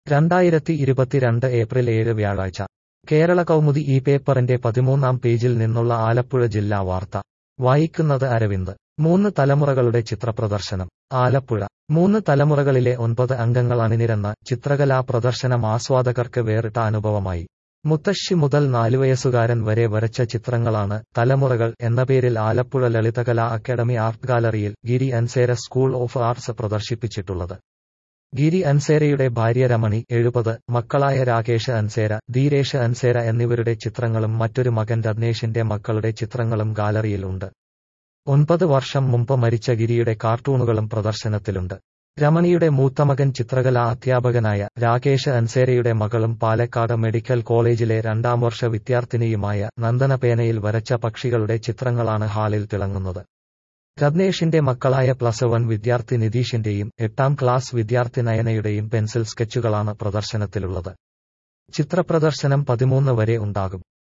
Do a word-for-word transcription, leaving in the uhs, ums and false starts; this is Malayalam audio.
രണ്ടായിരത്തി ഇരുപത്തിരണ്ട് ഏപ്രിൽ ഏഴ് വ്യാഴാഴ്ച കേരള കൗമുദി ഈ പേപ്പറിന്റെ പതിമൂന്നാം പേജിൽ നിന്നുള്ള ആലപ്പുഴ ജില്ലാ വാർത്ത വായിക്കുന്നത് അരവിന്ദ്. മൂന്ന് തലമുറകളുടെ ചിത്രപ്രദർശനം. ആലപ്പുഴ. മൂന്ന് തലമുറകളിലെ ഒൻപത് അംഗങ്ങൾ അണിനിരന്ന ചിത്രകലാ പ്രദർശനം ആസ്വാദകർക്ക് വേറിട്ട അനുഭവമായി. മുത്തശ്ശി മുതൽ നാലുവയസ്സുകാരൻ വരെ വരച്ച ചിത്രങ്ങളാണ് തലമുറകൾ എന്ന പേരിൽ ആലപ്പുഴ ലളിതകലാ അക്കാദമി ആർട്ട് ഗാലറിയിൽ Giri Ansera school of arts പ്രദർശിപ്പിച്ചിട്ടുള്ളത്. ഗിരി അൻസേരയുടെ ഭാര്യ രമണി, എഴുപത്, മക്കളായ രാകേഷ് അൻസേര, ധീരേഷ് അൻസേര എന്നിവരുടെ ചിത്രങ്ങളും മറ്റൊരു മകൻ രത്നേഷിന്റെ മക്കളുടെ ചിത്രങ്ങളും ഗാലറിയിൽ ഉണ്ട്. ഒൻപത് വർഷം മുമ്പ് മരിച്ച ഗിരിയുടെ കാർട്ടൂണുകളും പ്രദർശനത്തിലുണ്ട്. രമണിയുടെ മൂത്തമകൻ ചിത്രകലാ അധ്യാപകനായ രാകേഷ് അൻസേരയുടെ മകളും പാലക്കാട് മെഡിക്കൽ കോളേജിലെ രണ്ടാം വർഷ വിദ്യാർത്ഥിനിയുമായ നന്ദന പേനയിൽ വരച്ച പക്ഷികളുടെ ചിത്രങ്ങളാണ് ഹാളിൽ തിളങ്ങുന്നത്. രത്നേഷിന്റെ മക്കളായ പ്ലസ് വൺ വിദ്യാർത്ഥി നിതീഷിന്റെയും എട്ടാം ക്ലാസ് വിദ്യാർത്ഥി നയനയുടെയും പെൻസിൽ സ്കെച്ചുകളാണ് പ്രദർശനത്തിലുള്ളത്. ചിത്രപ്രദർശനം പതിമൂന്ന് വരെ ഉണ്ടാകും.